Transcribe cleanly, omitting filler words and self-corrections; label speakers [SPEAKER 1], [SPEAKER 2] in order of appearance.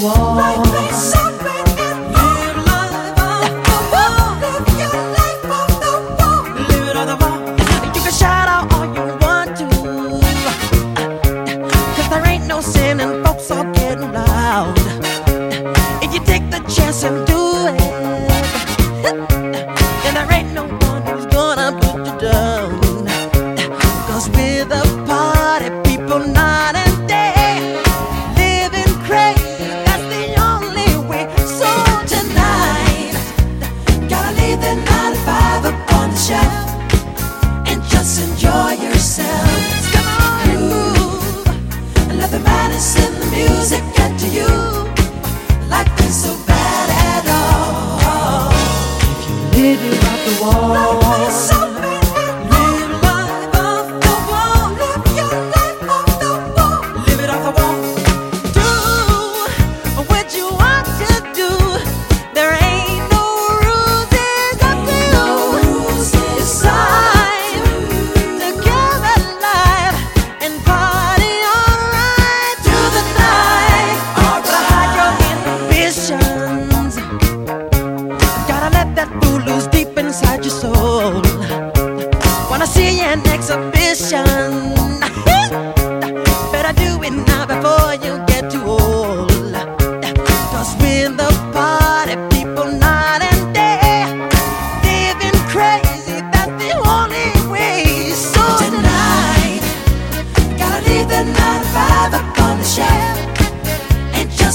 [SPEAKER 1] wall.
[SPEAKER 2] Life ain't something live life off the wall. Live your life off the wall.
[SPEAKER 1] Live it on the wall.
[SPEAKER 2] You can shout out all you want to, 'cause there ain't no sin and folks are getting loud. If you take the chance and do it, and there ain't no one who's gonna put you down. 'Cause with a party, people night and day, living crazy, that's the only way. So tonight, gotta leave the 9 to 5 up on the shelf and just enjoy yourself. Come on and move, and let the madness in the music get to you. Life ain't so bad at all.
[SPEAKER 1] Live it off the wall.
[SPEAKER 2] Life ain't so bad at all. Live life off the wall. Live your life off the wall.
[SPEAKER 1] Live it off the wall.
[SPEAKER 2] Do what you want to do. There ain't no rules, it's up to you. It's time to give it life and party alright through the night. Gotta hide your inhibitions. Gotta let that fool loose deep inside your soul. Wanna see an exhibition.